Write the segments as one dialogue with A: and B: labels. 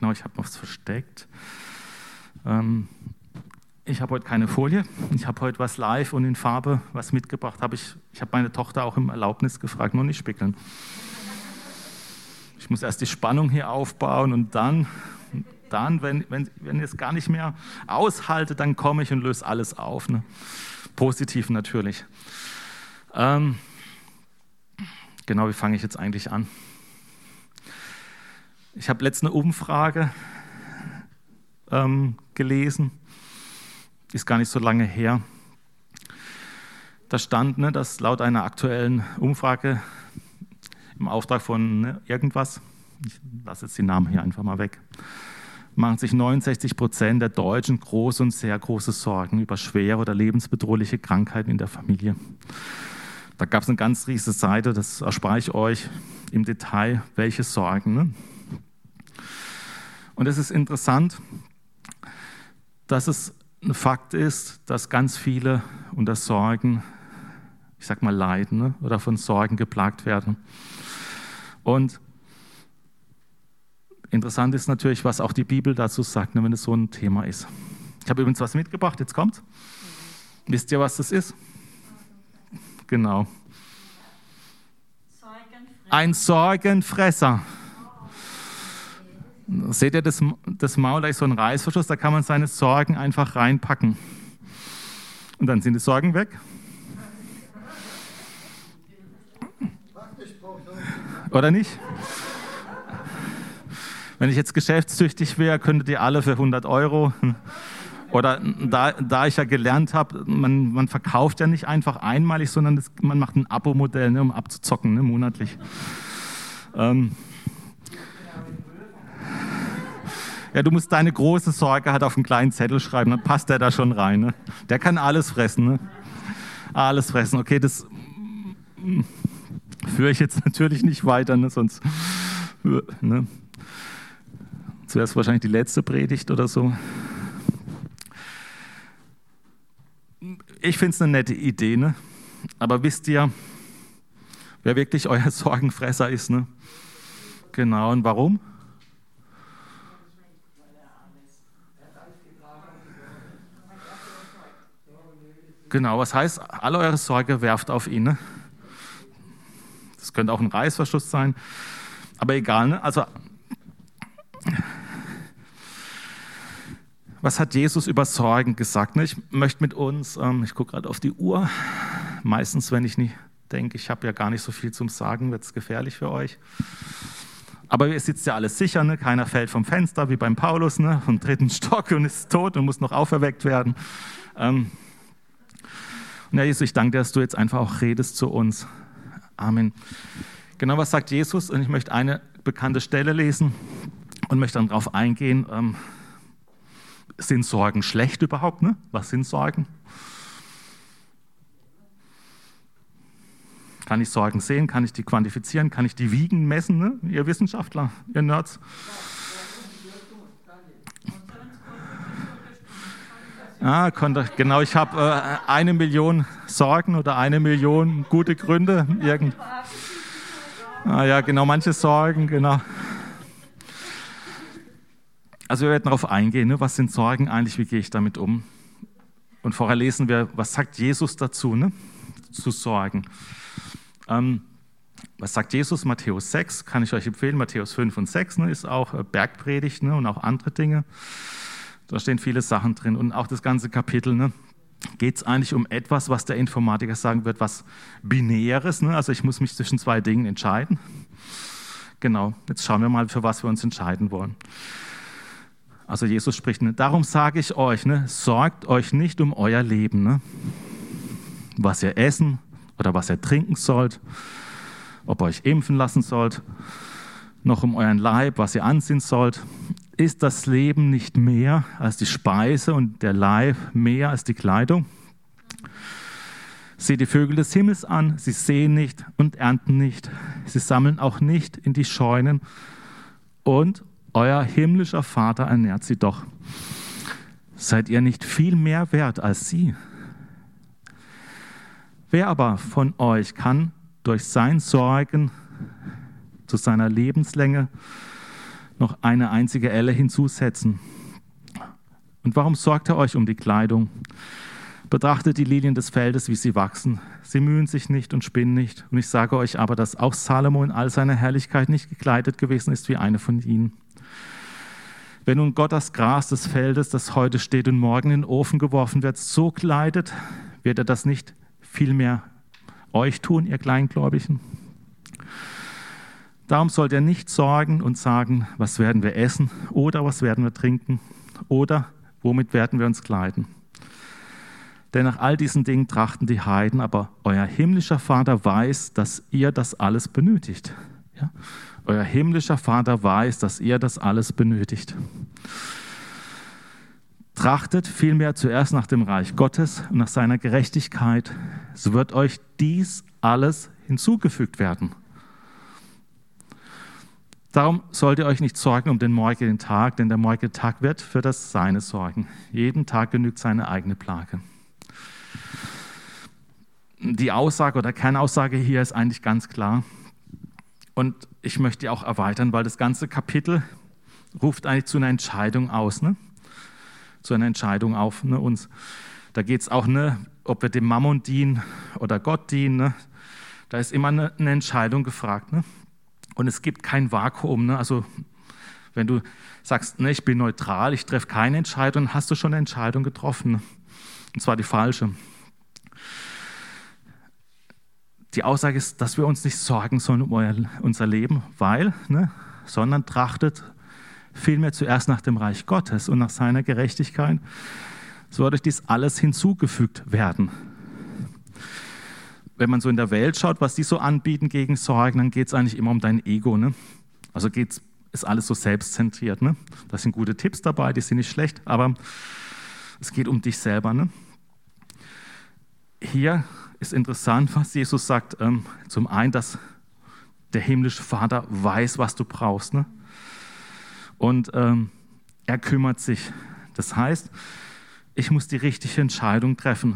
A: Genau, ich habe was versteckt. Ich habe heute keine Folie. Ich habe heute was live und in Farbe was mitgebracht. Ich habe meine Tochter auch um Erlaubnis gefragt, nur nicht spickeln. Ich muss erst die Spannung hier aufbauen und dann wenn ihr es gar nicht mehr aushaltet, dann komme ich und löse alles auf. Ne? Positiv natürlich. Genau, wie fange ich jetzt eigentlich an? Ich habe letzte eine Umfrage gelesen, ist gar nicht so lange her. Da stand, dass laut einer aktuellen Umfrage im Auftrag von irgendwas, ich lasse jetzt die Namen hier einfach mal weg, machen sich 69% der Deutschen große und sehr große Sorgen über schwere oder lebensbedrohliche Krankheiten in der Familie. Da gab es eine ganz riesige Seite, das erspare ich euch im Detail, welche Sorgen. Ne? Und es ist interessant, dass es ein Fakt ist, dass ganz viele unter Sorgen, ich sag mal leiden, ne? Oder von Sorgen geplagt werden. Und interessant ist natürlich, was auch die Bibel dazu sagt, wenn es so ein Thema ist. Ich habe übrigens was mitgebracht, jetzt kommt's. Wisst ihr, was das ist? Genau. Ein Sorgenfresser. Seht ihr das Maul, da ist so ein Reißverschluss, da kann man seine Sorgen einfach reinpacken. Und dann sind die Sorgen weg. Oder nicht? Wenn ich jetzt geschäftstüchtig wäre, könntet ihr alle für 100 €. Oder da ich ja gelernt habe, man verkauft ja nicht einfach einmalig, sondern man macht ein Abo-Modell, ne, um abzuzocken, ne, monatlich. Ja, du musst deine große Sorge halt auf einen kleinen Zettel schreiben, dann passt der da schon rein. Ne? Der kann alles fressen. Ne? Alles fressen. Okay, das führe ich jetzt natürlich nicht weiter, ne? Sonst wäre es wahrscheinlich die letzte Predigt oder so. Ich finde es eine nette Idee, ne? Aber wisst ihr, wer wirklich euer Sorgenfresser ist? Ne? Genau, und warum? Genau, was heißt, alle eure Sorge werft auf ihn. Ne? Das könnte auch ein Reißverschluss sein, aber egal. Ne? Also, was hat Jesus über Sorgen gesagt? Ne? Ich möchte mit uns, ich gucke gerade auf die Uhr, meistens, wenn ich nicht denke, ich habe ja gar nicht so viel zum Sagen, wird es gefährlich für euch. Aber ihr sitzt ja alles sicher, ne? Keiner fällt vom Fenster, wie beim Paulus, ne? Vom 3. Stock und ist tot und muss noch auferweckt werden. Ja, Jesus, ich danke dir, dass du jetzt einfach auch redest zu uns. Amen. Genau, was sagt Jesus? Und ich möchte eine bekannte Stelle lesen und möchte dann darauf eingehen. Sind Sorgen schlecht überhaupt? Ne? Was sind Sorgen? Kann ich Sorgen sehen? Kann ich die quantifizieren? Kann ich die wiegen, messen? Ne? Ihr Wissenschaftler, ihr Nerds. Genau, ich habe 1 Million Sorgen oder 1 Million gute Gründe. Ja, genau, manche Sorgen, genau. Also wir werden darauf eingehen, ne? Was sind Sorgen eigentlich, wie gehe ich damit um? Und vorher lesen wir, was sagt Jesus dazu, ne? Zu Sorgen. Was sagt Jesus? Matthäus 6, kann ich euch empfehlen, Matthäus 5 und 6, ne? Ist auch Bergpredigt, ne? Und auch andere Dinge. Da stehen viele Sachen drin und auch das ganze Kapitel, ne, geht es eigentlich um etwas, was der Informatiker sagen wird, was Binäres. Ne? Also ich muss mich zwischen 2 Dingen entscheiden. Genau, jetzt schauen wir mal, für was wir uns entscheiden wollen. Also Jesus spricht, ne, darum sage ich euch, ne, sorgt euch nicht um euer Leben, ne, was ihr essen oder was ihr trinken sollt, ob ihr euch impfen lassen sollt, noch um euren Leib, was ihr anziehen sollt. Ist das Leben nicht mehr als die Speise und der Leib mehr als die Kleidung? Seht die Vögel des Himmels an, sie säen nicht und ernten nicht, sie sammeln auch nicht in die Scheunen und euer himmlischer Vater ernährt sie doch. Seid ihr nicht viel mehr wert als sie? Wer aber von euch kann durch sein Sorgen zu seiner Lebenslänge noch eine einzige Elle hinzusetzen. Und warum sorgt ihr euch um die Kleidung? Betrachtet die Lilien des Feldes, wie sie wachsen. Sie mühen sich nicht und spinnen nicht. Und ich sage euch aber, dass auch Salomo in all seiner Herrlichkeit nicht gekleidet gewesen ist wie eine von ihnen. Wenn nun Gott das Gras des Feldes, das heute steht und morgen in den Ofen geworfen wird, so kleidet, wird er das nicht vielmehr euch tun, ihr Kleingläubigen? Darum sollt ihr nicht sorgen und sagen, was werden wir essen oder was werden wir trinken oder womit werden wir uns kleiden. Denn nach all diesen Dingen trachten die Heiden, aber euer himmlischer Vater weiß, dass ihr das alles benötigt. Ja? Euer himmlischer Vater weiß, dass ihr das alles benötigt. Trachtet vielmehr zuerst nach dem Reich Gottes und nach seiner Gerechtigkeit, so wird euch dies alles hinzugefügt werden. Darum sollt ihr euch nicht sorgen um den morgigen Tag, denn der morgige Tag wird für das Seine sorgen. Jeden Tag genügt seine eigene Plage. Die Aussage oder Kernaussage hier ist eigentlich ganz klar. Und ich möchte die auch erweitern, weil das ganze Kapitel ruft eigentlich zu einer Entscheidung aus, ne? Zu einer Entscheidung auf, ne? Uns. Da geht es auch, ne, ob wir dem Mammon dienen oder Gott dienen. Ne? Da ist immer eine Entscheidung gefragt. Ne? Und es gibt kein Vakuum. Ne? Also wenn du sagst, ne, ich bin neutral, ich treffe keine Entscheidung, hast du schon eine Entscheidung getroffen. Ne? Und zwar die falsche. Die Aussage ist, dass wir uns nicht sorgen sollen um unser Leben, sondern trachtet vielmehr zuerst nach dem Reich Gottes und nach seiner Gerechtigkeit. So wird euch dies alles hinzugefügt werden. Wenn man so in der Welt schaut, was die so anbieten gegen Sorgen, dann geht es eigentlich immer um dein Ego. Ne? Also ist alles so selbstzentriert. Ne? Da sind gute Tipps dabei, die sind nicht schlecht, aber es geht um dich selber. Ne? Hier ist interessant, was Jesus sagt. Zum einen, dass der himmlische Vater weiß, was du brauchst. Ne? Und er kümmert sich. Das heißt, ich muss die richtige Entscheidung treffen.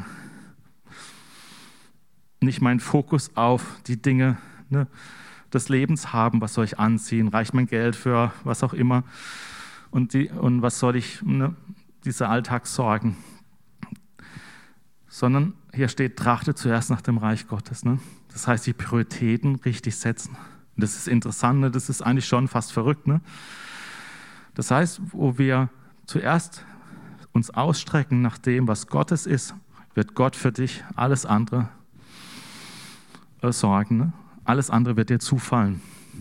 A: Nicht meinen Fokus auf die Dinge des Lebens haben, was soll ich anziehen, reicht mein Geld für was auch immer und was soll ich, diese Alltagssorgen. Sondern hier steht, trachte zuerst nach dem Reich Gottes. Ne? Das heißt, die Prioritäten richtig setzen. Und das ist interessant, ne? Das ist eigentlich schon fast verrückt. Ne? Das heißt, wo wir zuerst uns ausstrecken nach dem, was Gottes ist, wird Gott für dich alles andere sorgen. Ne? Alles andere wird dir zufallen.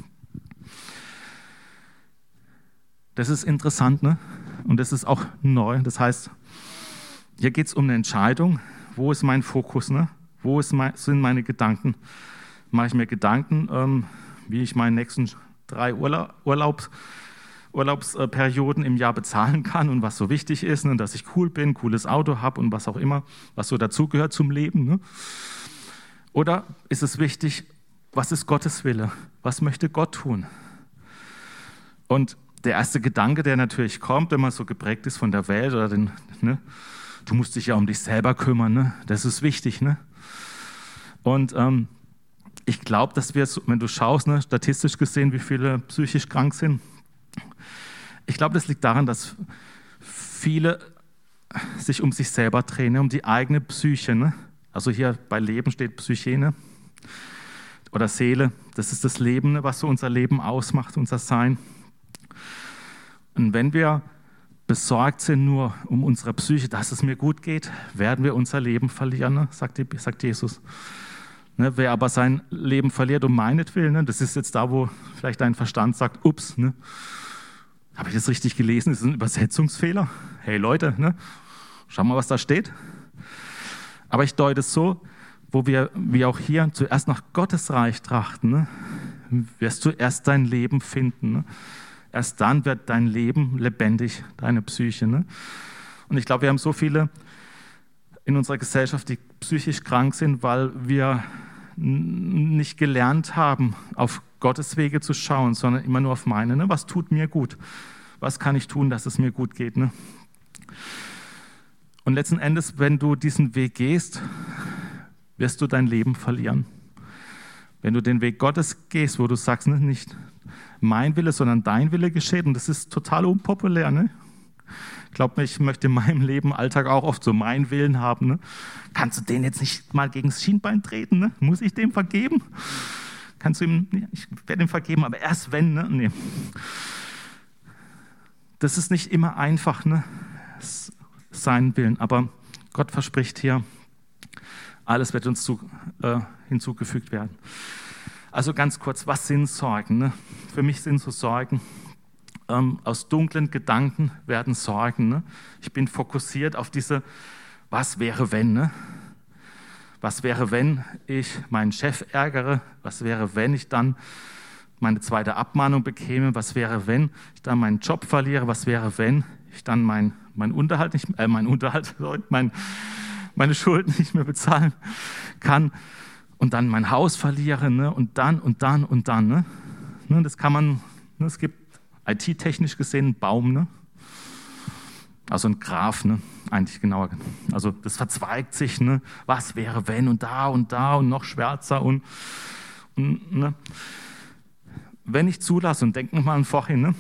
A: Das ist interessant, ne? Und das ist auch neu. Das heißt, hier geht es um eine Entscheidung. Wo ist mein Fokus? Ne? Wo sind meine Gedanken? Mache ich mir Gedanken, wie ich meine nächsten 3 Urlaubsperioden im Jahr bezahlen kann und was so wichtig ist, ne? Dass ich cool bin, cooles Auto habe und was auch immer, was so dazugehört zum Leben. Ne? Oder ist es wichtig, was ist Gottes Wille? Was möchte Gott tun? Und der erste Gedanke, der natürlich kommt, wenn man so geprägt ist von der Welt, oder du musst dich ja um dich selber kümmern, ne? Das ist wichtig. Ne? Und ich glaube, dass wir, wenn du schaust, ne, statistisch gesehen, wie viele psychisch krank sind, ich glaube, das liegt daran, dass viele sich um sich selber drehen, ne? Um die eigene Psyche. Ne? Also hier bei Leben steht Psyche, ne? Oder Seele. Das ist das Leben, ne? Was so unser Leben ausmacht, unser Sein. Und wenn wir besorgt sind nur um unsere Psyche, dass es mir gut geht, werden wir unser Leben verlieren, ne? sagt Jesus. Ne? Wer aber sein Leben verliert um meinetwillen, ne? Das ist jetzt da, wo vielleicht dein Verstand sagt, ups, ne? Habe ich das richtig gelesen? Das ist ein Übersetzungsfehler. Hey Leute, ne? Schau mal, was da steht. Aber ich deute es so, wo wir, wie auch hier, zuerst nach Gottes Reich trachten, ne? Wirst du erst dein Leben finden. Ne? Erst dann wird dein Leben lebendig, deine Psyche. Ne? Und ich glaube, wir haben so viele in unserer Gesellschaft, die psychisch krank sind, weil wir nicht gelernt haben, auf Gottes Wege zu schauen, sondern immer nur auf meine. Ne? Was tut mir gut? Was kann ich tun, dass es mir gut geht? Ne? Und letzten Endes, wenn du diesen Weg gehst, wirst du dein Leben verlieren. Wenn du den Weg Gottes gehst, wo du sagst, ne, nicht mein Wille, sondern dein Wille geschieht, und das ist total unpopulär, ne? Ich glaube, ich möchte in meinem Leben, Alltag auch oft so meinen Willen haben. Ne? Kannst du den jetzt nicht mal gegen das Schienbein treten? Ne? Muss ich dem vergeben? Kannst du ihm, ich werde ihm vergeben, aber erst wenn. Ne? Nee. Das ist nicht immer einfach, ne? Seinen Willen. Aber Gott verspricht hier, alles wird uns hinzugefügt werden. Also ganz kurz, was sind Sorgen? Ne? Für mich sind so Sorgen, aus dunklen Gedanken werden Sorgen. Ne? Ich bin fokussiert auf diese, was wäre wenn? Ne? Was wäre, wenn ich meinen Chef ärgere? Was wäre, wenn ich dann meine zweite Abmahnung bekäme? Was wäre, wenn ich dann meinen Job verliere? Was wäre, wenn ich dann meine Schulden nicht mehr bezahlen kann und dann mein Haus verliere? Ne? Und dann. Ne? Das kann man, ne? Es gibt IT-technisch gesehen ein Baum, ne? Also ein Graph, ne? Eigentlich genauer. Also das verzweigt sich, ne? Was wäre wenn und da und noch schwärzer und ne? Wenn ich zulasse und denke nochmal an vorhin, ne?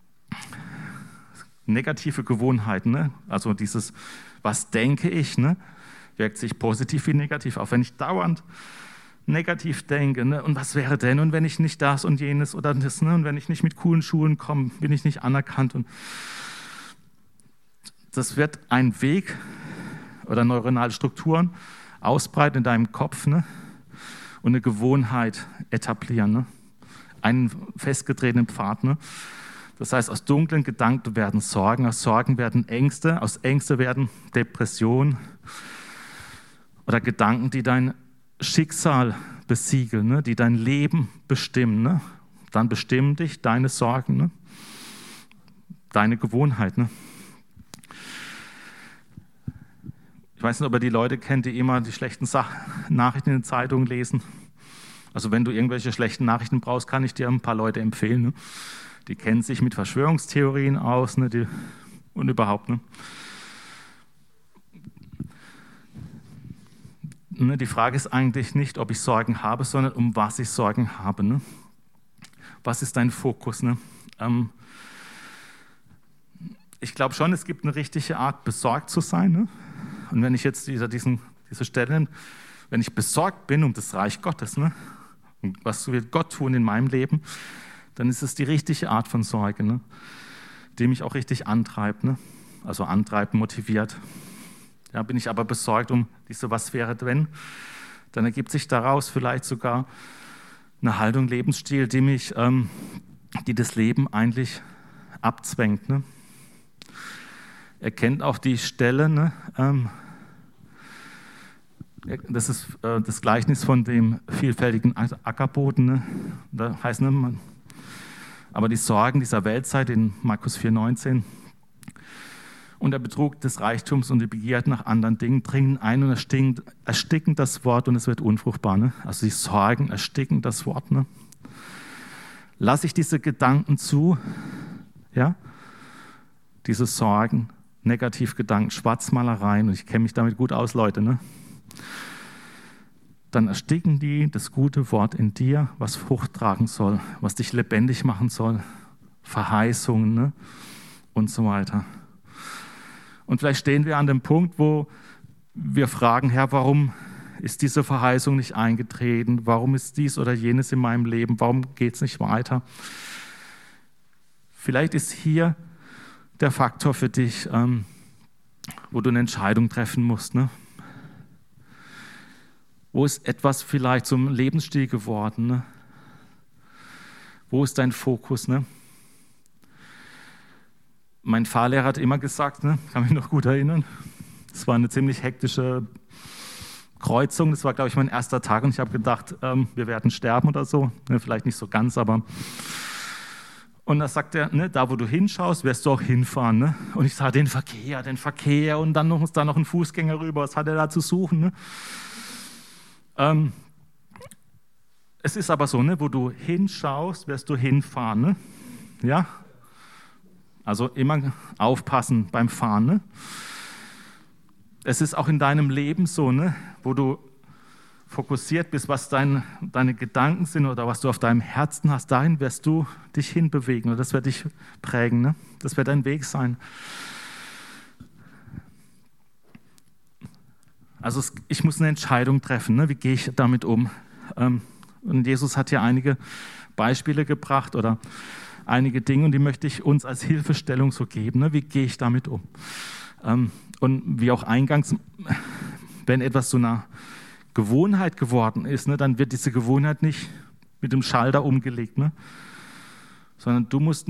A: Negative Gewohnheiten, ne? Also dieses, was denke ich, ne? Wirkt sich positiv wie negativ auf. Wenn ich dauernd negativ denke, ne? Und was wäre denn, und wenn ich nicht das und jenes oder das, ne? Und wenn ich nicht mit coolen Schulen komme, bin ich nicht anerkannt. Und das wird ein Weg oder neuronale Strukturen ausbreiten in deinem Kopf, ne? Und eine Gewohnheit etablieren, ne? Einen festgetretenen Pfad. Ne? Das heißt, aus dunklen Gedanken werden Sorgen, aus Sorgen werden Ängste, aus Ängste werden Depressionen oder Gedanken, die dein Schicksal besiegeln, ne? Die dein Leben bestimmen. Ne? Dann bestimmen dich deine Sorgen, ne? Deine Gewohnheit. Ne? Ich weiß nicht, ob ihr die Leute kennt, die immer die schlechten Nachrichten in den Zeitungen lesen. Also wenn du irgendwelche schlechten Nachrichten brauchst, kann ich dir ein paar Leute empfehlen. Ne? Die kennen sich mit Verschwörungstheorien aus, ne? Und überhaupt. Ne? Die Frage ist eigentlich nicht, ob ich Sorgen habe, sondern um was ich Sorgen habe. Ne? Was ist dein Fokus? Ne? Ich glaube schon, es gibt eine richtige Art, besorgt zu sein. Ne? Und wenn ich jetzt diese Stelle, wenn ich besorgt bin um das Reich Gottes, ne? Und was wird Gott tun in meinem Leben, dann ist es die richtige Art von Sorge, ne? Die mich auch richtig antreibt, ne? Also antreibt, motiviert. Ja, bin ich aber besorgt um diese was wäre wenn, dann ergibt sich daraus vielleicht sogar eine Haltung, Lebensstil, die das Leben eigentlich abzwängt. Ne? Er kennt auch die Stelle, ne? Das ist das Gleichnis von dem vielfältigen Ackerboden. Ne? Da heißt, ne, aber die Sorgen dieser Weltzeit in Markus 4,19 und der Betrug des Reichtums und die Begierde nach anderen Dingen dringen ein und ersticken das Wort und es wird unfruchtbar. Ne? Also die Sorgen ersticken das Wort. Ne? Lasse ich diese Gedanken zu, ja? Diese Sorgen, Negativgedanken, Schwarzmalereien, und ich kenne mich damit gut aus, Leute, ne? Dann ersticken die das gute Wort in dir, was Frucht tragen soll, was dich lebendig machen soll, Verheißungen, ne? Und so weiter. Und vielleicht stehen wir an dem Punkt, wo wir fragen, Herr, warum ist diese Verheißung nicht eingetreten? Warum ist dies oder jenes in meinem Leben? Warum geht es nicht weiter? Vielleicht ist hier der Faktor für dich, wo du eine Entscheidung treffen musst. Ne? Wo ist etwas vielleicht zum Lebensstil geworden? Ne? Wo ist dein Fokus? Ne? Mein Fahrlehrer hat immer gesagt, ne, kann mich noch gut erinnern, es war eine ziemlich hektische Kreuzung, das war, glaube ich, mein erster Tag und ich habe gedacht, wir werden sterben oder so, ne, vielleicht nicht so ganz, aber... Und da sagt er, ne, da wo du hinschaust, wirst du auch hinfahren. Ne? Und ich sage, den Verkehr und dann muss da noch ein Fußgänger rüber, was hat er da zu suchen? Ne? Es ist aber so, ne, wo du hinschaust, wirst du hinfahren. Ne? Ja? Also immer aufpassen beim Fahren. Ne? Es ist auch in deinem Leben so, ne, wo du fokussiert bist, was deine Gedanken sind oder was du auf deinem Herzen hast, dahin wirst du dich hinbewegen oder das wird dich prägen. Ne? Das wird dein Weg sein. Also ich muss eine Entscheidung treffen. Ne? Wie gehe ich damit um? Und Jesus hat hier einige Beispiele gebracht oder einige Dinge und die möchte ich uns als Hilfestellung so geben. Ne? Wie gehe ich damit um? Und wie auch eingangs, wenn etwas so einer Gewohnheit geworden ist, ne, dann wird diese Gewohnheit nicht mit dem Schalter umgelegt, ne, sondern du musst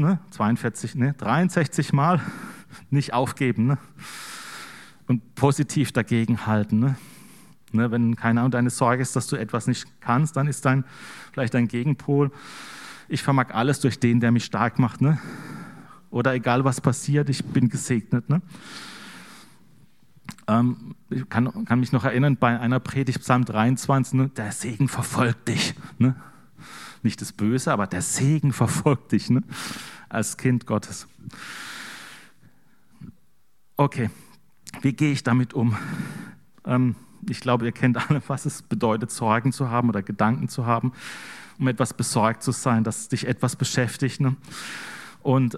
A: 63 Mal nicht aufgeben, ne, und positiv dagegen halten. Ne, wenn keine Ahnung, deine Sorge ist, dass du etwas nicht kannst, dann ist vielleicht dein Gegenpol, ich vermag alles durch den, der mich stark macht. Ne, oder egal was passiert, ich bin gesegnet. Ne. Ich kann mich noch erinnern, bei einer Predigt, Psalm 23, ne, der Segen verfolgt dich. Ne? Nicht das Böse, aber der Segen verfolgt dich, ne? Als Kind Gottes. Okay, wie gehe ich damit um? Ich glaube, ihr kennt alle, was es bedeutet, Sorgen zu haben oder Gedanken zu haben, um etwas besorgt zu sein, dass dich etwas beschäftigt. Ne? Und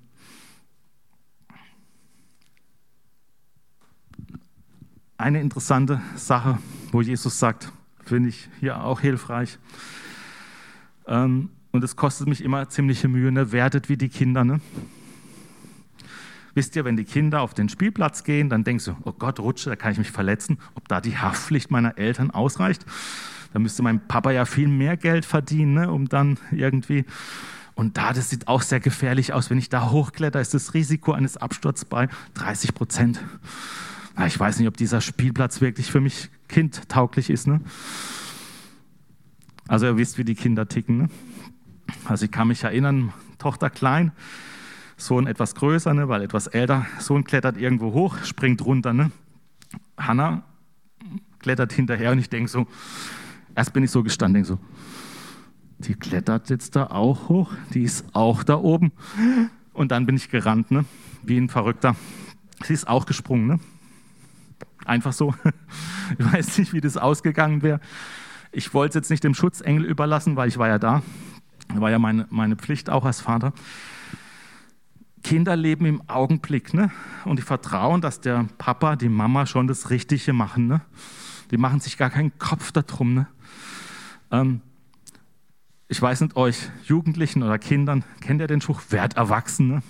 A: eine interessante Sache, wo Jesus sagt, finde ich hier auch hilfreich. Und es kostet mich immer ziemliche Mühe, ne? Werdet wie die Kinder. Ne? Wisst ihr, wenn die Kinder auf den Spielplatz gehen, dann denkst du, oh Gott, rutsche, da kann ich mich verletzen. Ob da die Haftpflicht meiner Eltern ausreicht? Da müsste mein Papa ja viel mehr Geld verdienen, ne? Um dann irgendwie... Und das sieht auch sehr gefährlich aus. Wenn ich da hochkletter, ist das Risiko eines Absturzes bei 30%. Ich weiß nicht, ob dieser Spielplatz wirklich für mich kindtauglich ist. Ne? Also ihr wisst, wie die Kinder ticken. Ne? Also ich kann mich erinnern, Tochter klein, Sohn etwas größer, ne, weil etwas älter. Sohn klettert irgendwo hoch, springt runter. Ne? Hannah klettert hinterher und ich denke so, erst bin ich so gestanden, denke so, die klettert jetzt da auch hoch, die ist auch da oben. Und dann bin ich gerannt, ne? Wie ein Verrückter. Sie ist auch gesprungen, ne? Einfach so. Ich weiß nicht, wie das ausgegangen wäre. Ich wollte es jetzt nicht dem Schutzengel überlassen, weil ich war ja da. War ja meine Pflicht auch als Vater. Kinder leben im Augenblick, ne? Und die vertrauen, dass der Papa, die Mama schon das Richtige machen. Ne? Die machen sich gar keinen Kopf darum. Ne? Ich weiß nicht, euch Jugendlichen oder Kindern, kennt ihr den Spruch, werd erwachsen? Ne?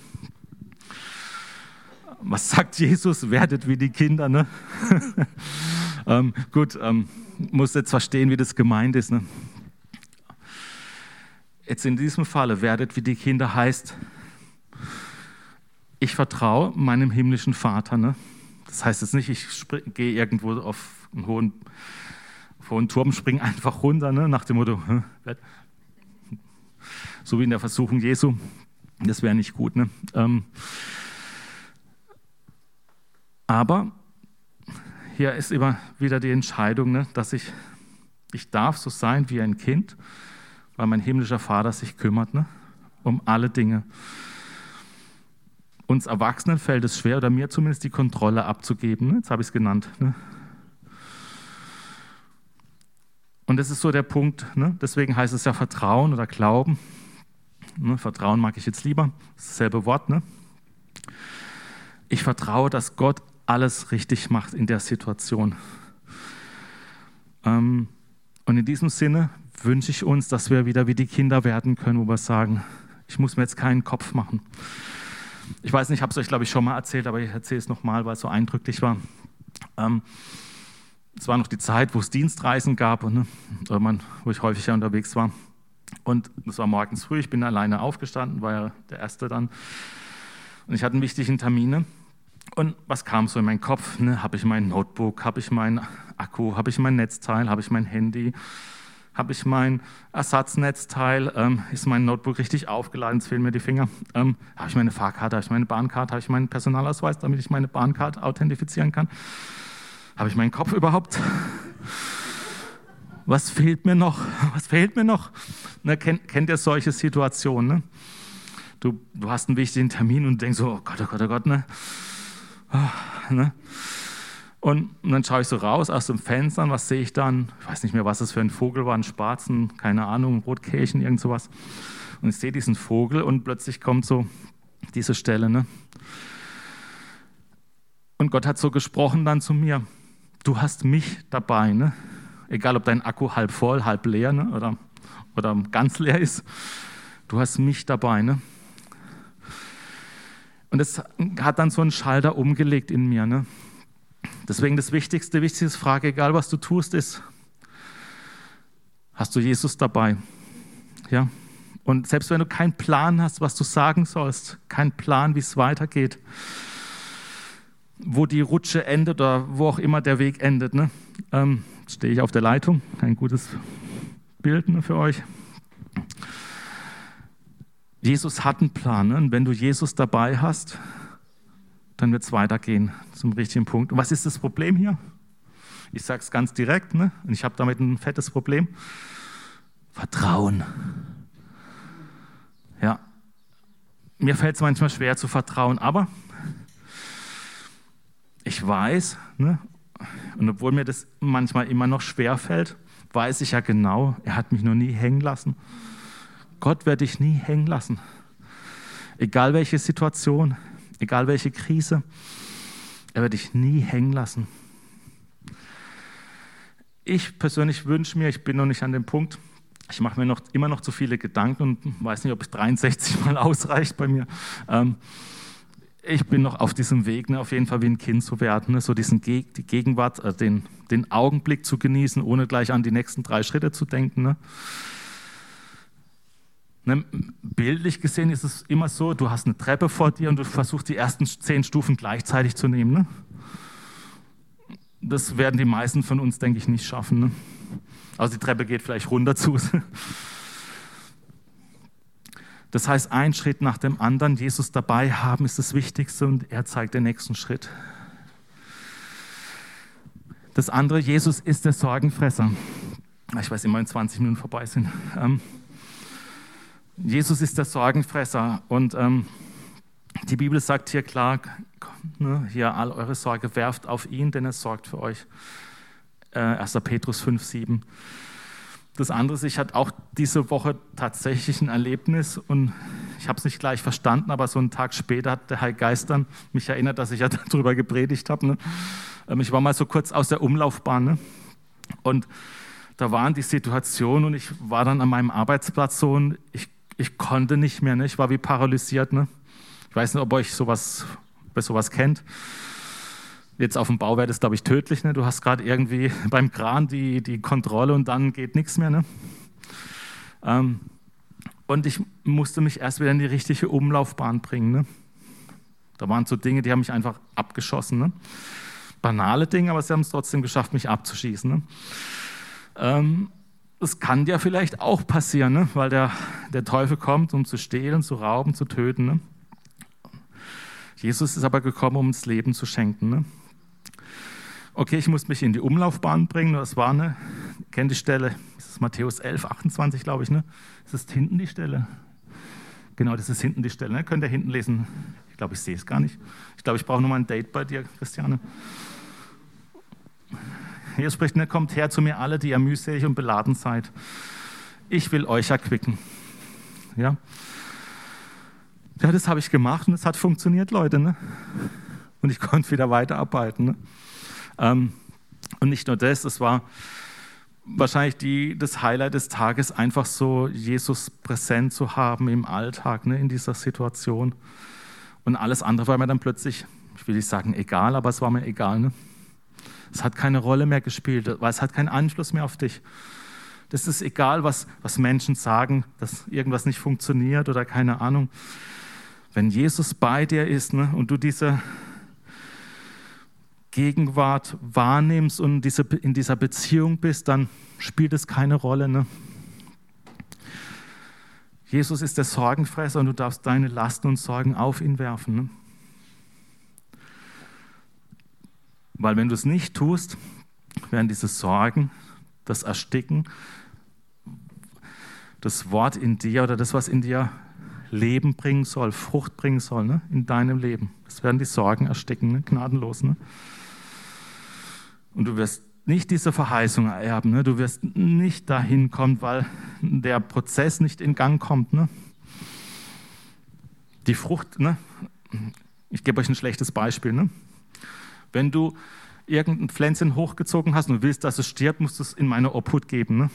A: Was sagt Jesus? Werdet wie die Kinder. Ne? Muss jetzt verstehen, wie das gemeint ist. Ne? Jetzt in diesem Falle, werdet wie die Kinder heißt, ich vertraue meinem himmlischen Vater. Ne? Das heißt jetzt nicht, ich gehe irgendwo auf einen hohen Turm, springe einfach runter, ne? Nach dem Motto, so wie in der Versuchung Jesu. Das wäre nicht gut. Ne? Aber hier ist immer wieder die Entscheidung, ne, dass ich darf so sein wie ein Kind, weil mein himmlischer Vater sich kümmert, ne, um alle Dinge. Uns Erwachsenen fällt es schwer, oder mir zumindest, die Kontrolle abzugeben. Ne? Jetzt habe ich es genannt. Ne? Und das ist so der Punkt. Ne? Deswegen heißt es ja Vertrauen oder Glauben. Ne? Vertrauen mag ich jetzt lieber. Das ist dasselbe Wort. Ne? Ich vertraue, dass Gott alles richtig macht in der Situation. Und in diesem Sinne wünsche ich uns, dass wir wieder wie die Kinder werden können, wo wir sagen, ich muss mir jetzt keinen Kopf machen. Ich weiß nicht, ich habe es euch, glaube ich, schon mal erzählt, aber ich erzähle es nochmal, weil es so eindrücklich war. Es war noch die Zeit, wo es Dienstreisen gab, ne, wo ich häufiger unterwegs war. Und es war morgens früh, ich bin alleine aufgestanden, war ja der Erste dann. Und ich hatte einen wichtigen Termin. Ne? Und was kam so in meinen Kopf? Ne? Habe ich mein Notebook, habe ich meinen Akku, habe ich mein Netzteil, habe ich mein Handy, habe ich mein Ersatznetzteil, ist mein Notebook richtig aufgeladen, es fehlen mir die Finger, habe ich meine Fahrkarte, habe ich meine Bahnkarte, habe ich meinen Personalausweis, damit ich meine Bahnkarte authentifizieren kann, habe ich meinen Kopf überhaupt? Was fehlt mir noch? Was fehlt mir noch? Ne, kennt ihr solche Situationen? Ne? Du hast einen wichtigen Termin und denkst so, oh Gott, oh Gott, oh Gott, ne? Oh, ne? Und dann schaue ich so raus aus dem Fenster und was sehe ich dann? Ich weiß nicht mehr, was es für ein Vogel war, ein Spatzen, keine Ahnung, ein Rotkehlchen, irgend sowas. Und ich sehe diesen Vogel und plötzlich kommt so diese Stelle, ne? Und Gott hat so gesprochen dann zu mir, du hast mich dabei, ne? Egal, ob dein Akku halb voll, halb leer, ne? oder ganz leer ist, du hast mich dabei, ne? Und es hat dann so einen Schalter umgelegt in mir, ne? Deswegen die wichtigste Frage, egal was du tust, ist, hast du Jesus dabei? Ja? Und selbst wenn du keinen Plan hast, was du sagen sollst, keinen Plan, wie es weitergeht, wo die Rutsche endet oder wo auch immer der Weg endet, ne? Jetzt stehe ich auf der Leitung, ein gutes Bild, ne, für euch. Jesus hat einen Plan, ne? Und wenn du Jesus dabei hast, dann wird es weitergehen zum richtigen Punkt. Und was ist das Problem hier? Ich sage es ganz direkt, ne? Und ich habe damit ein fettes Problem. Vertrauen. Ja, mir fällt es manchmal schwer zu vertrauen, aber ich weiß, ne? Und obwohl mir das manchmal immer noch schwer fällt, weiß ich ja genau, er hat mich noch nie hängen lassen. Gott wird dich nie hängen lassen. Egal welche Situation, egal welche Krise, er wird dich nie hängen lassen. Ich persönlich wünsche mir, ich bin noch nicht an dem Punkt, ich mache mir immer noch zu viele Gedanken und weiß nicht, ob es 63 Mal ausreicht bei mir. Ich bin noch auf diesem Weg, ne, auf jeden Fall wie ein Kind zu werden, ne, so die Gegenwart, den Augenblick zu genießen, ohne gleich an die nächsten 3 Schritte zu denken. Ne. Ne, bildlich gesehen ist es immer so, du hast eine Treppe vor dir und du versuchst die ersten 10 Stufen gleichzeitig zu nehmen. Ne. Das werden die meisten von uns, denke ich, nicht schaffen. Ne. Also die Treppe geht vielleicht runter zu. Das heißt, ein Schritt nach dem anderen, Jesus dabei haben, ist das Wichtigste und er zeigt den nächsten Schritt. Das andere, Jesus ist der Sorgenfresser. Ich weiß immer, wenn 20 Minuten vorbei sind. Jesus ist der Sorgenfresser und die Bibel sagt hier klar, ne, hier all eure Sorge werft auf ihn, denn er sorgt für euch. 1. Petrus 5,7. Das andere ist, ich hatte auch diese Woche tatsächlich ein Erlebnis und ich habe es nicht gleich verstanden, aber so einen Tag später hat der Heilige Geist dann mich erinnert, dass ich ja darüber gepredigt habe. Ne? Ich war mal so kurz aus der Umlaufbahn, ne? Und da waren die Situationen und ich war dann an meinem Arbeitsplatz so und ich konnte nicht mehr, ne? Ich war wie paralysiert. Ne? Ich weiß nicht, ob ihr sowas kennt. Jetzt auf dem Bau wäre das, glaube ich, tödlich. Ne? Du hast gerade irgendwie beim Kran die Kontrolle und dann geht nichts mehr. Ne? Und ich musste mich erst wieder in die richtige Umlaufbahn bringen. Ne? Da waren so Dinge, die haben mich einfach abgeschossen. Ne? Banale Dinge, aber sie haben es trotzdem geschafft, mich abzuschießen. Ne? Das kann dir vielleicht auch passieren, ne? Weil der Teufel kommt, um zu stehlen, zu rauben, zu töten. Ne? Jesus ist aber gekommen, um uns Leben zu schenken. Ne? Okay, ich muss mich in die Umlaufbahn bringen. Das war eine, kennt die Stelle, das ist Matthäus 11, 28, glaube ich. Ne? Ist das hinten die Stelle? Genau, das ist hinten die Stelle. Ne? Könnt ihr hinten lesen? Ich glaube, ich sehe es gar nicht. Ich glaube, ich brauche nochmal ein Date bei dir, Christiane. Jesus spricht, ne, kommt her zu mir alle, die ihr mühselig und beladen seid. Ich will euch erquicken. Ja, das habe ich gemacht und es hat funktioniert, Leute. Ne? Und ich konnte wieder weiterarbeiten. Ne? Und nicht nur das, es war wahrscheinlich das Highlight des Tages, einfach so Jesus präsent zu haben im Alltag, ne, in dieser Situation. Und alles andere war mir dann plötzlich, ich will nicht sagen egal, aber es war mir egal. Ne? Es hat keine Rolle mehr gespielt, weil es hat keinen Einfluss mehr auf dich. Das ist egal, was Menschen sagen, dass irgendwas nicht funktioniert oder keine Ahnung. Wenn Jesus bei dir ist, ne, und du diese Gegenwart wahrnimmst und in dieser Beziehung bist, dann spielt es keine Rolle. Ne? Jesus ist der Sorgenfresser und du darfst deine Lasten und Sorgen auf ihn werfen. Ne? Weil wenn du es nicht tust, werden diese Sorgen, das Ersticken, das Wort in dir oder das, was in dir Leben bringen soll, Frucht bringen soll, ne, in deinem Leben. Das werden die Sorgen ersticken, ne, gnadenlos. Ne? Und du wirst nicht diese Verheißung ererben, ne? Du wirst nicht dahin kommen, weil der Prozess nicht in Gang kommt. Ne? Die Frucht, ne? Ich gebe euch ein schlechtes Beispiel. Ne? Wenn du irgendein Pflänzchen hochgezogen hast und willst, dass es stirbt, musst du es in meine Obhut geben. Ne?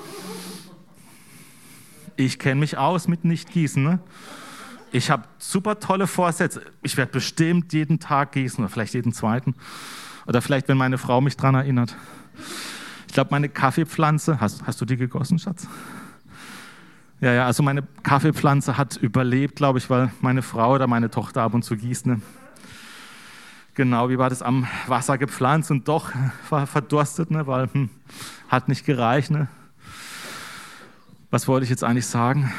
A: Ich kenne mich aus mit Nicht-Gießen. Ne? Ich habe super tolle Vorsätze. Ich werde bestimmt jeden Tag gießen oder vielleicht jeden zweiten. Oder vielleicht, wenn meine Frau mich daran erinnert. Ich glaube, meine Kaffeepflanze, hast du die gegossen, Schatz? Ja, also meine Kaffeepflanze hat überlebt, glaube ich, weil meine Frau oder meine Tochter ab und zu gießt. Ne? Genau, wie war das, am Wasser gepflanzt und doch war verdurstet, ne? Weil hat nicht gereicht. Ne? Was wollte ich jetzt eigentlich sagen?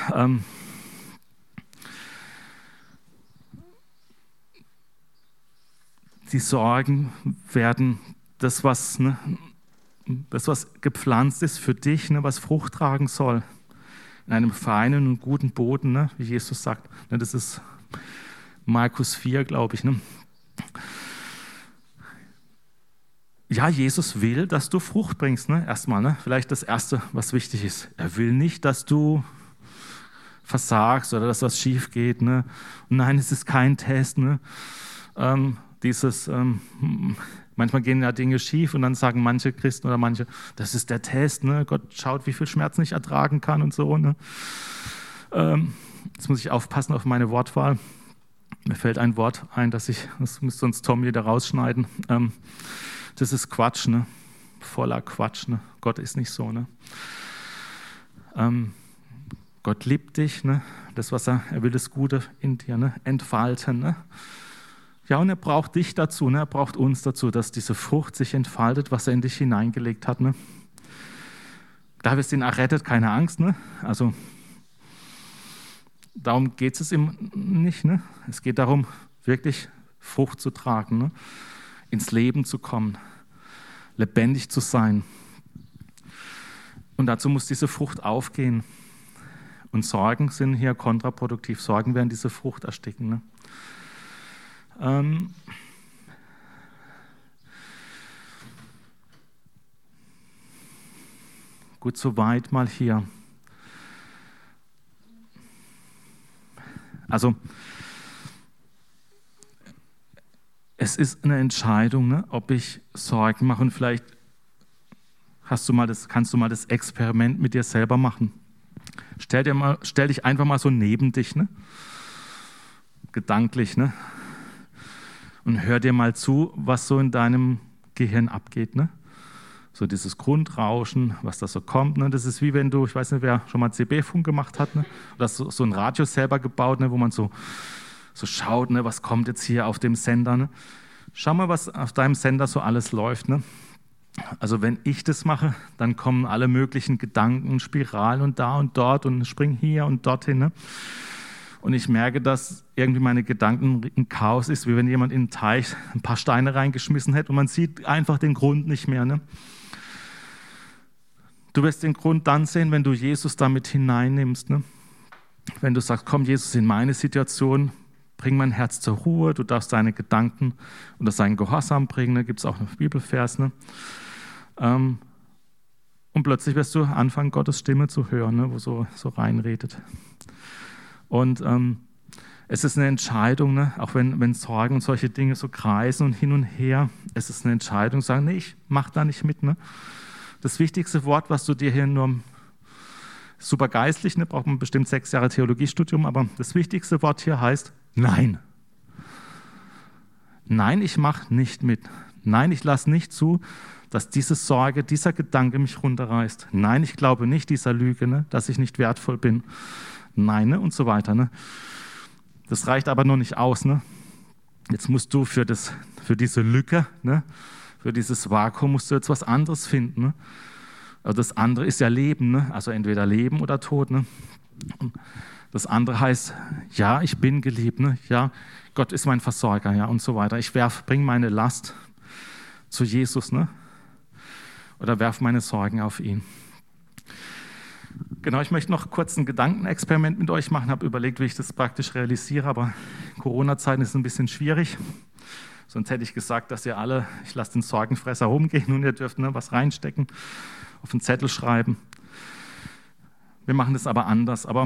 A: Die Sorgen werden das, was gepflanzt ist für dich, ne, was Frucht tragen soll, in einem feinen und guten Boden, ne, wie Jesus sagt. Ne, das ist Markus 4, glaube ich. Ne. Ja, Jesus will, dass du Frucht bringst. Ne, erstmal, ne, vielleicht das Erste, was wichtig ist. Er will nicht, dass du versagst oder dass was schief geht. Ne. Nein, es ist kein Test. Ne. Manchmal gehen ja Dinge schief und dann sagen manche Christen oder manche, das ist der Test, ne? Gott schaut, wie viel Schmerzen ich ertragen kann und so. Ne? Jetzt muss ich aufpassen auf meine Wortwahl. Mir fällt ein Wort ein, das müsste uns Tom wieder rausschneiden. Das ist Quatsch, ne? Voller Quatsch. Ne? Gott ist nicht so. Ne? Gott liebt dich, ne? Das, was er will, das Gute in dir, ne? Entfalten. Ne? Ja, und er braucht dich dazu, ne? Er braucht uns dazu, dass diese Frucht sich entfaltet, was er in dich hineingelegt hat. Ne? Da wirst du ihn errettet, keine Angst. Ne? Also darum geht es ihm nicht. Ne? Es geht darum, wirklich Frucht zu tragen, ne? Ins Leben zu kommen, lebendig zu sein. Und dazu muss diese Frucht aufgehen. Und Sorgen sind hier kontraproduktiv. Sorgen werden diese Frucht ersticken. Ne? Gut, soweit mal hier. Also, es ist eine Entscheidung, ne, ob ich Sorgen mache. Und vielleicht kannst du mal das Experiment mit dir selber machen. Stell dich einfach mal so neben dich, ne? Gedanklich, ne? Und hör dir mal zu, was so in deinem Gehirn abgeht. Ne? So dieses Grundrauschen, was da so kommt. Ne? Das ist wie wenn du, ich weiß nicht, wer schon mal CB-Funk gemacht hat, ne? Oder so ein Radio selber gebaut, ne? Wo man so schaut, ne? Was kommt jetzt hier auf dem Sender. Ne? Schau mal, was auf deinem Sender so alles läuft. Ne? Also wenn ich das mache, dann kommen alle möglichen Gedanken, Spiralen und da und dort und springen hier und dorthin. Ne? Und ich merke, dass irgendwie meine Gedanken ein Chaos ist, wie wenn jemand in den Teich ein paar Steine reingeschmissen hätte und man sieht einfach den Grund nicht mehr. Ne? Du wirst den Grund dann sehen, wenn du Jesus damit hineinnimmst. Ne? Wenn du sagst, komm Jesus in meine Situation, bring mein Herz zur Ruhe, du darfst deine Gedanken unter seinen Gehorsam bringen, da gibt es auch einen Bibelvers. Ne? Und plötzlich wirst du anfangen, Gottes Stimme zu hören, ne? Wo so reinredet. Und es ist eine Entscheidung, ne? Auch wenn Sorgen und solche Dinge so kreisen und hin und her, es ist eine Entscheidung, sagen, nee, ich mach da nicht mit. Ne? Das wichtigste Wort, was du dir hier nur, super geistlich, ne? Braucht man bestimmt 6 Jahre Theologiestudium, aber das wichtigste Wort hier heißt Nein. Nein, ich mache nicht mit. Nein, ich lasse nicht zu, dass diese Sorge, dieser Gedanke mich runterreißt. Nein, ich glaube nicht dieser Lüge, ne? Dass ich nicht wertvoll bin. Nein, ne? Und so weiter. Ne? Das reicht aber noch nicht aus. Ne? Jetzt musst du für diese Lücke, ne? Für dieses Vakuum musst du jetzt was anderes finden. Ne? Also das andere ist ja Leben, ne? Also entweder Leben oder Tod. Ne? Und das andere heißt, ja, ich bin geliebt, ne? Ja, Gott ist mein Versorger, ja, und so weiter. Ich bringe meine Last zu Jesus, ne? Oder werfe meine Sorgen auf ihn. Genau, ich möchte noch kurz ein Gedankenexperiment mit euch machen. Ich habe überlegt, wie ich das praktisch realisiere, aber Corona-Zeiten ist ein bisschen schwierig. Sonst hätte ich gesagt, dass ihr alle, ich lasse den Sorgenfresser rumgehen und ihr dürft was reinstecken, auf einen Zettel schreiben. Wir machen das aber anders. Aber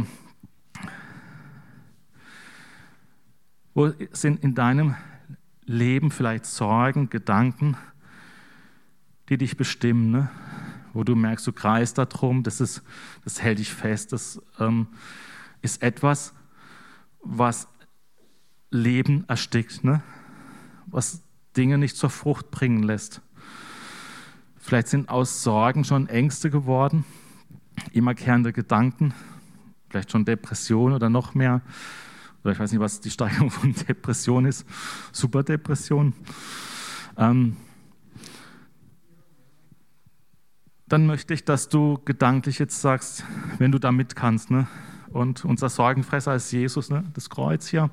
A: wo sind in deinem Leben vielleicht Sorgen, Gedanken, die dich bestimmen, ne? Wo du merkst, du kreist da drum, das hält dich fest, das ist etwas, was Leben erstickt, ne? Was Dinge nicht zur Frucht bringen lässt. Vielleicht sind aus Sorgen schon Ängste geworden, immerkehrende Gedanken, vielleicht schon Depression oder noch mehr. Oder ich weiß nicht, was die Steigerung von Depression ist. Superdepression. Dann möchte ich, dass du gedanklich jetzt sagst, wenn du da mit kannst, ne? Und unser Sorgenfresser ist Jesus, ne? Das Kreuz hier.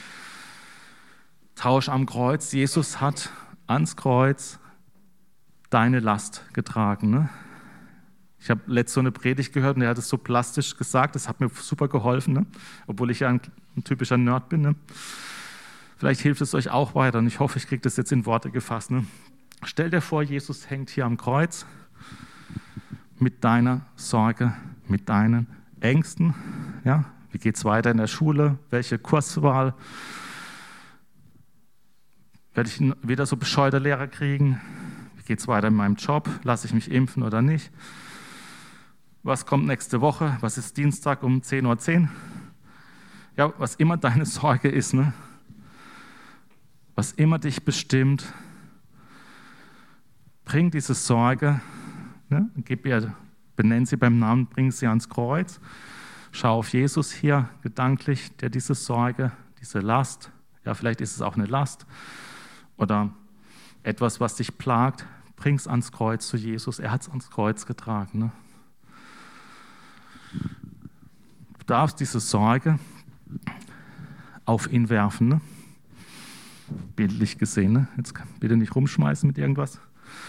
A: Tausch am Kreuz. Jesus hat ans Kreuz deine Last getragen. Ne? Ich habe letzte so eine Predigt gehört und er hat es so plastisch gesagt, das hat mir super geholfen, ne? Obwohl ich ja ein typischer Nerd bin. Ne? Vielleicht hilft es euch auch weiter und ich hoffe, ich kriege das jetzt in Worte gefasst. Ne? Stell dir vor, Jesus hängt hier am Kreuz mit deiner Sorge, mit deinen Ängsten. Ja? Wie geht es weiter in der Schule? Welche Kurswahl? Werde ich wieder so bescheuerte Lehrer kriegen? Wie geht es weiter in meinem Job? Lasse ich mich impfen oder nicht? Was kommt nächste Woche? Was ist Dienstag um 10:10 Uhr? Ja, was immer deine Sorge ist, ne? Was immer dich bestimmt, bring diese Sorge, ne? Benenn sie beim Namen, bring sie ans Kreuz. Schau auf Jesus hier gedanklich, der diese Sorge, diese Last, ja, vielleicht ist es auch eine Last, oder etwas, was dich plagt, bring es ans Kreuz zu Jesus. Er hat es ans Kreuz getragen. Ne? Du darfst diese Sorge auf ihn werfen. Ne? Bildlich gesehen. Ne? Jetzt bitte nicht rumschmeißen mit irgendwas.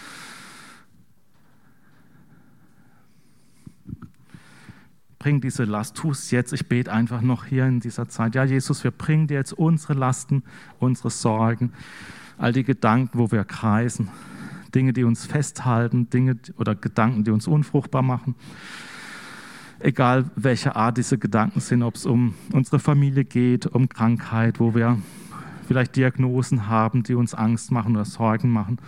A: Bring diese Last, tu es jetzt. Ich bete einfach noch hier in dieser Zeit. Ja, Jesus, wir bringen dir jetzt unsere Lasten, unsere Sorgen, all die Gedanken, wo wir kreisen, Dinge, die uns festhalten, Dinge oder Gedanken, die uns unfruchtbar machen. Egal, welche Art diese Gedanken sind, ob es um unsere Familie geht, um Krankheit, wo wir vielleicht Diagnosen haben, die uns Angst machen oder Sorgen machen.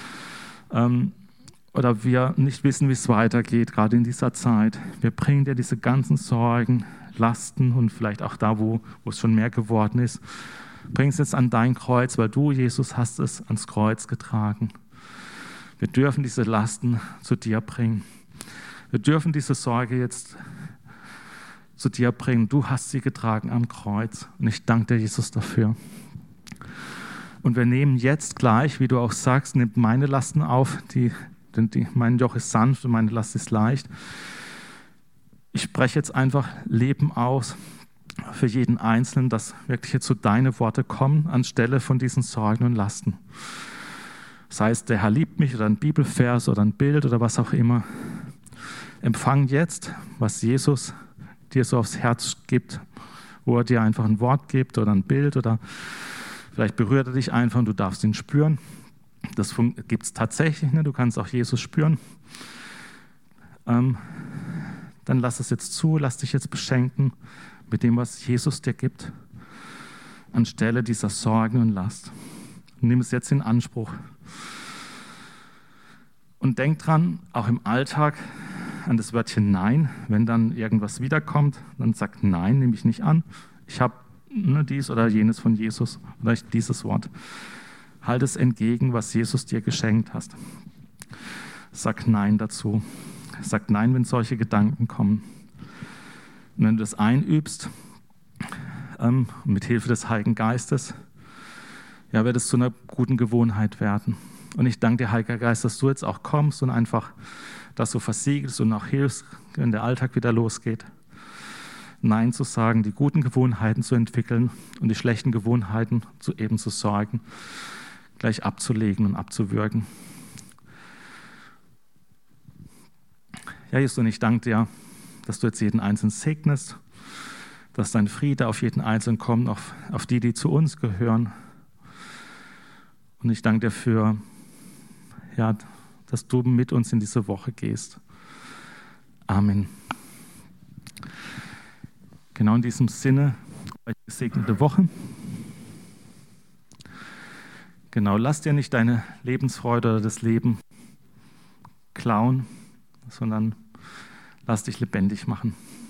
A: Oder wir nicht wissen, wie es weitergeht, gerade in dieser Zeit. Wir bringen dir diese ganzen Sorgen, Lasten und vielleicht auch da, wo es schon mehr geworden ist, bring es jetzt an dein Kreuz, weil du, Jesus, hast es ans Kreuz getragen. Wir dürfen diese Lasten zu dir bringen. Wir dürfen diese Sorge jetzt zu dir bringen. Du hast sie getragen am Kreuz. Und ich danke dir, Jesus, dafür. Und wir nehmen jetzt gleich, wie du auch sagst, nimm meine Lasten auf. Mein Joch ist sanft und meine Last ist leicht. Ich spreche jetzt einfach Leben aus für jeden Einzelnen, dass wirklich jetzt so deine Worte kommen anstelle von diesen Sorgen und Lasten. Sei es, der Herr liebt mich oder ein Bibelvers oder ein Bild oder was auch immer. Empfang jetzt, was Jesus dir so aufs Herz gibt, wo er dir einfach ein Wort gibt oder ein Bild oder vielleicht berührt er dich einfach und du darfst ihn spüren. Das gibt es tatsächlich, ne? Du kannst auch Jesus spüren. Dann lass es jetzt zu, lass dich jetzt beschenken mit dem, was Jesus dir gibt, anstelle dieser Sorgen und Last. Nimm es jetzt in Anspruch. Und denk dran, auch im Alltag, an das Wörtchen Nein. Wenn dann irgendwas wiederkommt, dann sag Nein, nehme ich nicht an. Ich habe dies oder jenes von Jesus oder dieses Wort. Halt es entgegen, was Jesus dir geschenkt hast. Sag Nein dazu. Sag Nein, wenn solche Gedanken kommen. Und wenn du das einübst, mit Hilfe des Heiligen Geistes, ja, wird es zu einer guten Gewohnheit werden. Und ich danke dir, Heiliger Geist, dass du jetzt auch kommst und einfach das so versiegelst und auch hilfst, wenn der Alltag wieder losgeht. Nein zu sagen, die guten Gewohnheiten zu entwickeln und die schlechten Gewohnheiten eben zu sorgen, gleich abzulegen und abzuwürgen. Ja, Jesus, und ich danke dir, dass du jetzt jeden Einzelnen segnest, dass dein Friede auf jeden Einzelnen kommt, auf die, die zu uns gehören. Und ich danke dir für, ja, dass du mit uns in diese Woche gehst. Amen. Genau in diesem Sinne, eine gesegnete Woche. Genau, lass dir nicht deine Lebensfreude oder das Leben klauen, sondern lass dich lebendig machen.